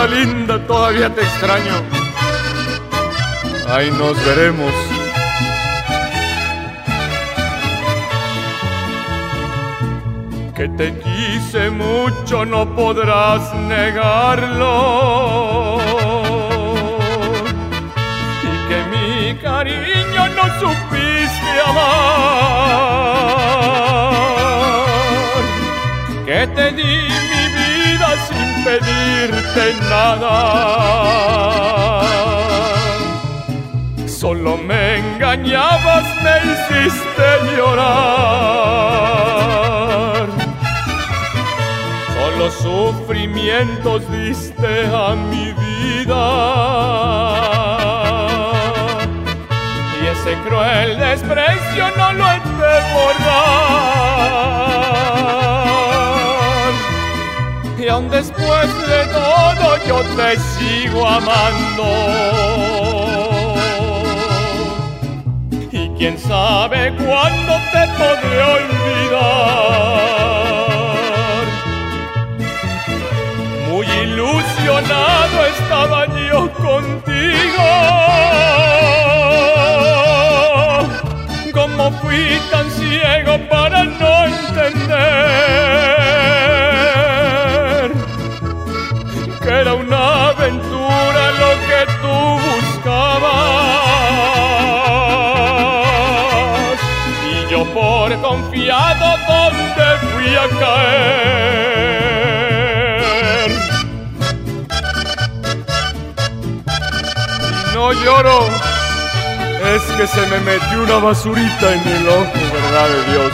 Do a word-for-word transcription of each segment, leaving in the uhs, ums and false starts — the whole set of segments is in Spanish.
vida linda, todavía te extraño. Ahí nos veremos. Que te quise mucho, no podrás negarlo. Y que mi cariño no supiste amar. Que te di mi vida sin pedirte nada. Solo me engañabas, me hiciste llorar. Solo sufrimientos diste a mi vida. Y ese cruel desprecio no lo he de borrar. Y aun después de todo yo te sigo amando. ¿Quién sabe cuándo te podré olvidar? Muy ilusionado estaba yo contigo. ¿Cómo fui tan ciego para no entender que era una aventura lo que tú buscabas? Yo por confiado donde fui a caer. Y no lloro, es que se me metió una basurita en el ojo, verdad de Dios.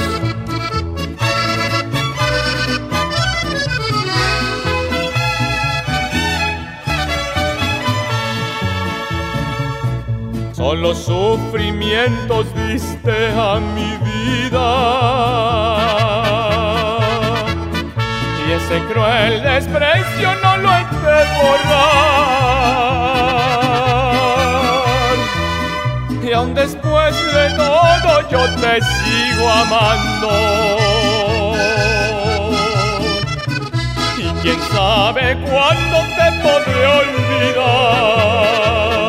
Solo sufrimientos diste a mi vida. Y ese cruel desprecio no lo he de borrar. Y aun después de todo yo te sigo amando. Y quién sabe cuándo te podré olvidar.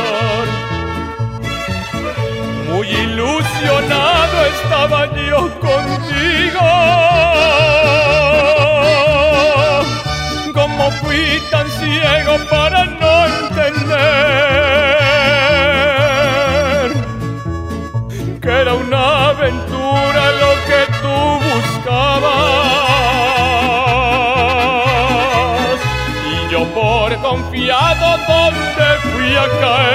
Muy ilusionado estaba yo contigo. ¿Cómo fui tan ciego para no entender que era una aventura lo que tú buscabas? Y yo por confiado donde fui a caer.